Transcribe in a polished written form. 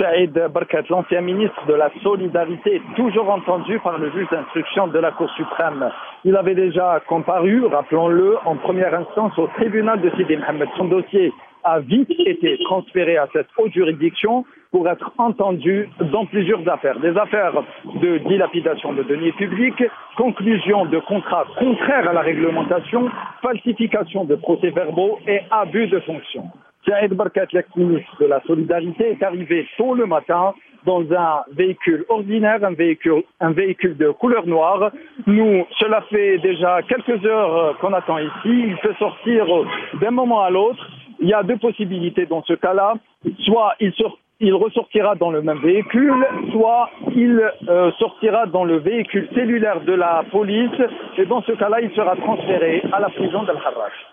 Saïd Barkat, l'ancien ministre de la Solidarité, est toujours entendu par le juge d'instruction de la Cour suprême. Il avait déjà comparu, rappelons-le, en première instance au tribunal de Sidi Mohamed. Son dossier a vite été transféré à cette haute juridiction pour être entendu dans plusieurs affaires. Des affaires de dilapidation de deniers publics, conclusion de contrats contraires à la réglementation, falsification de procès-verbaux et abus de fonction. Saïd Barkat, l'ex-ministre de la Solidarité, est arrivé tôt le matin dans un véhicule ordinaire, un véhicule de couleur noire. Cela fait déjà quelques heures qu'on attend ici. Il peut sortir d'un moment à l'autre. Il y a deux possibilités dans ce cas-là. Soit il ressortira dans le même véhicule, soit il sortira dans le véhicule cellulaire de la police. Et dans ce cas-là, il sera transféré à la prison d'Al-Harrach.